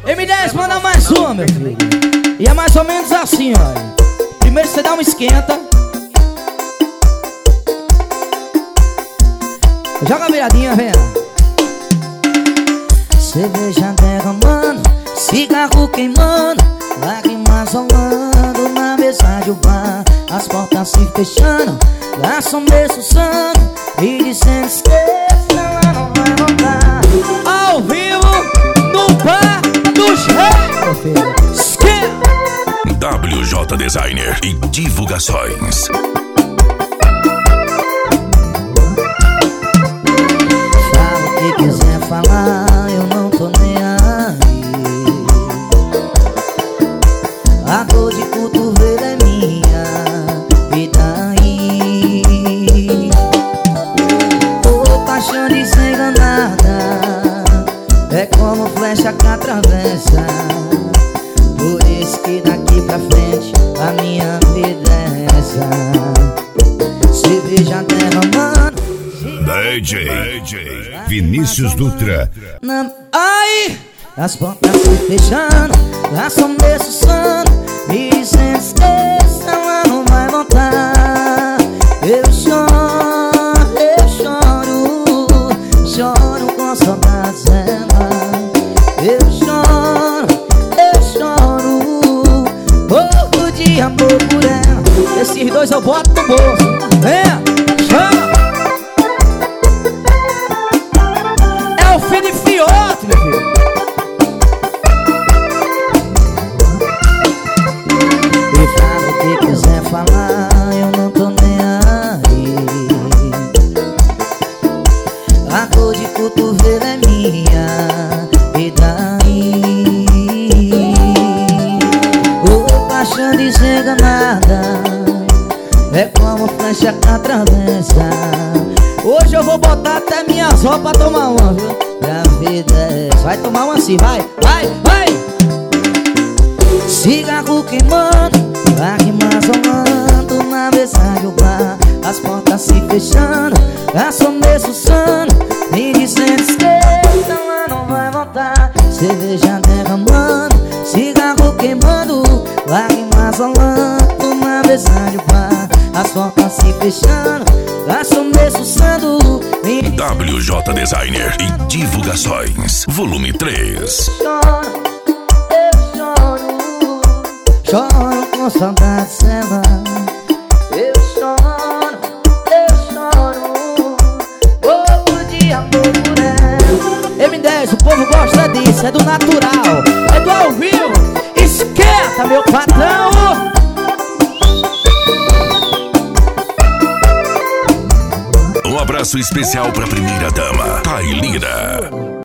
M10 manda mais uma, meu filho. E é mais ou menos assim, olha. Primeiro você dá uma esquenta. Joga a viradinha, vem. Cerveja derramando, cigarro queimando, lágrimas rolando na mesa de bar. As portas se fechando, garçom desçando e dizendo esqueça, ela não vai voltar. Ao vivo, no bar dos reis, WJ Designer e divulgações. Fala o que quiser falar, eu não tô nem aí. A dor de cotovelo é minha, e daí? Tô paixão desenganada, é como flecha que atravessa. Por isso que daqui pra frente a minha vida é essa. Cerveja derramando, DJ Vinícius Dutra. Ai! As portas se fechando, garçom desçando, me dizendo esqueça, ela não vai voltar. Eu choro com saudades dela. Eu choro, morro de amor por ela. Esses dois eu boto no bolso. Vem, chama. É o filho de fiote, meu filho. E fala o que quiser falar, eu não tô nem aí. A dor de cotovelo é minha, e daí? Ô paixão desenganada, é como flecha que atravessa. Hoje eu vou botar até minhas roupas pra tomar uma, viu? Pra vida é essa. Vai tomar uma assim, vai, vai, vai! Cigarro queimando, lágrimas rolando na mesa de bar. As portas se fechando, garçom desçando, me dizendo esqueça, ela não vai voltar. Cerveja derramando, cigarro queimando, lágrimas rolando na mesa de bar. As portas se fechando, garçom desçando, me WJ Designer e divulgações, volume 3. Choro com saudades dela. Eu choro, morro de amor por ela. M10, o povo gosta disso, é do natural, é do ao vivo. Esquenta, meu patrão. Um abraço especial pra primeira dama, Tailira.